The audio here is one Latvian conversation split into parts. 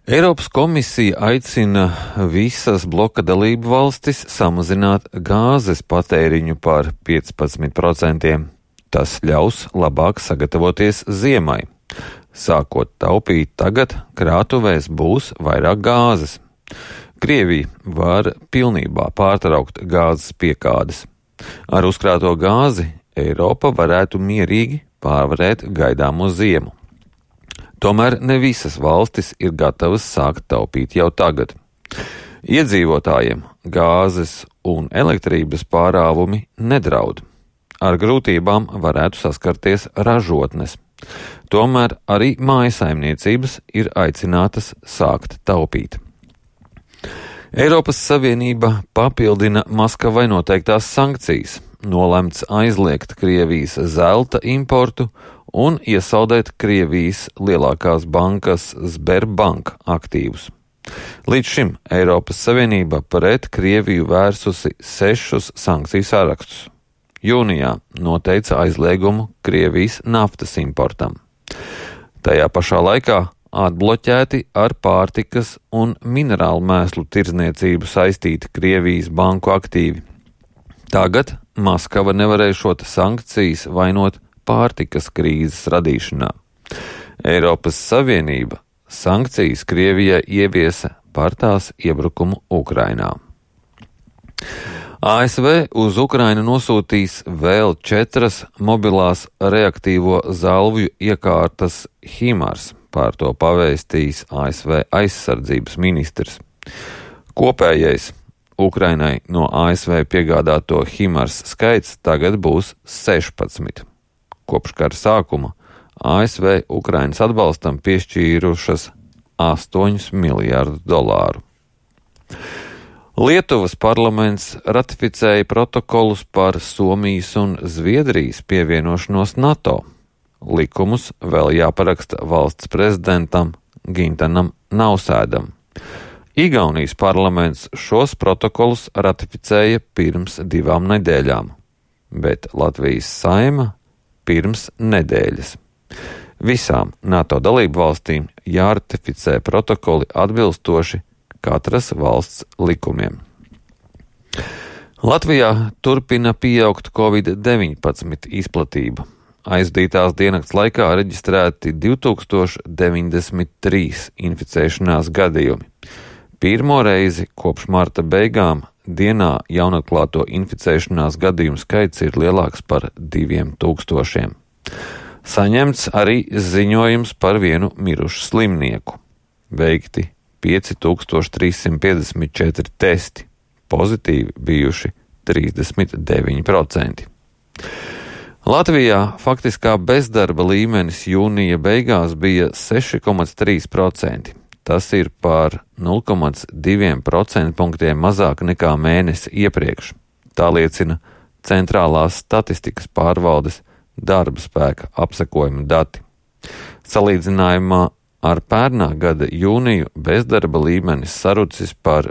Eiropas komisija aicina visas bloka dalību valstis samazināt gāzes patēriņu par 15%. Tas ļaus labāk sagatavoties ziemai. Sākot taupīt tagad, krātuvēs būs vairāk gāzes. Krievija var pilnībā pārtraukt gāzes piegādes. Ar uzkrāto gāzi Eiropa varētu mierīgi pārvarēt gaidāmo ziemu. Tomēr ne visas valstis ir gatavas sākt taupīt jau tagad. Iedzīvotājiem gāzes un elektrības pārāvumi nedraud. Ar grūtībām varētu saskarties ražotnes. Tomēr arī mājasaimniecības ir aicinātas sākt taupīt. Eiropas Savienība papildina Maskavai noteiktās sankcijas, nolemts aizliegt Krievijas zelta importu un iesaldēt Krievijas lielākās bankas Sberbank aktīvus. Līdz šim Eiropas Savienība pret Krieviju vērsusi 6 sankciju sārakstus. Jūnijā noteica aizliegumu Krievijas naftas importam. Tajā pašā laikā atbloķēti ar pārtikas un minerālu mēslu tirdzniecību saistīti Krievijas banku aktīvi. Tagad Maskava nevarēšot sankcijas vainot pārtikas krīzes radīšanā. Eiropas Savienība sankcijas Krievijai ieviesa par tās iebrukumu Ukrainā. ASV uz Ukrainu nosūtīs vēl 4 mobilās reaktīvo zalvju iekārtas HIMARS, pār to pavēstījis ASV aizsardzības ministrs. Kopējais Ukrainai no ASV piegādāto HIMARS skaits tagad būs 16. Kopš kara sākuma ASV Ukrainas atbalstam piešķīrušas $8 miljardus. Lietuvas parlaments ratificēja protokolus par Somijas un Zviedrijas pievienošanos NATO. Likumus vēl jāparaksta valsts prezidentam Gintanam Nausēdam. Igaunijas parlaments šos protokolus ratificēja pirms 2 nedēļām, bet Latvijas Saeima pirms nedēļas. Visām NATO dalību valstīm jāratificē protokoli atbilstoši katras valsts likumiem. Latvijā turpina pieaugt Covid-19 izplatība. Aizdītās diennakts laikā reģistrēti 2093 inficēšanās gadījumi. Pirmo reizi kopš marta beigām dienā jaunatklāto inficēšanās gadījumu skaits ir lielāks par 2000. Saņemts arī ziņojums par vienu mirušu slimnieku. Veikti 5354 testi, pozitīvi bijuši 39%. Latvijā faktiskā bezdarba līmenis jūnija beigās bija 6,3%. Tas ir par 0,2% punktiem mazāk nekā mēnesi iepriekš. Tā liecina Centrālās statistikas pārvaldes darba spēka apsekojuma dati. Salīdzinājumā ar pērnā gada jūniju bezdarba līmenis sarucis par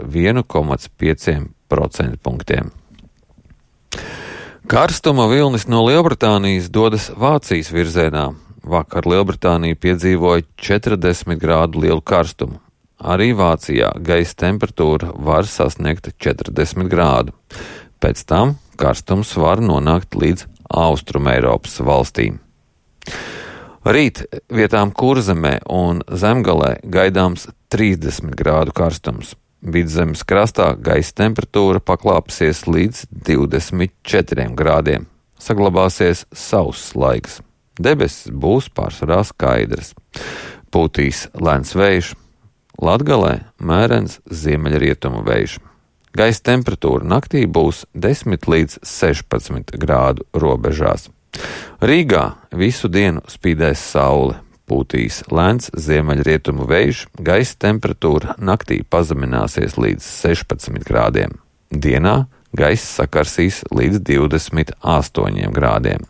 1,5% punktiem. Karstuma vilnis no Lielbritānijas dodas Vācijas virzienā. Vakar Lielbritānija piedzīvoja 40 grādu lielu karstumu. Arī Vācijā gaisa temperatūra var sasniegt 40 grādu. Pēc tam karstums var nonākt līdz Austrumeiropas valstīm. Rīt vietām Kurzemē un Zemgalē gaidāms 30 grādu karstums. Vidzemes krastā gaisa temperatūra paklāpsies līdz 24 grādiem. Saglabāsies sauss laiks. Debesis būs pārsvarā skaidras. Pūtīs lēns vējš. Latgalē mērens ziemeļrietumu vējš. Gaisa temperatūra naktī būs 10 līdz 16 grādu robežās. Rīgā visu dienu spīdēs saule. Pūtīs lēns ziemeļrietumu vējš. Gaisa temperatūra naktī pazemināsies līdz 16 grādiem. Dienā gaiss sakarsīs līdz 28 grādiem.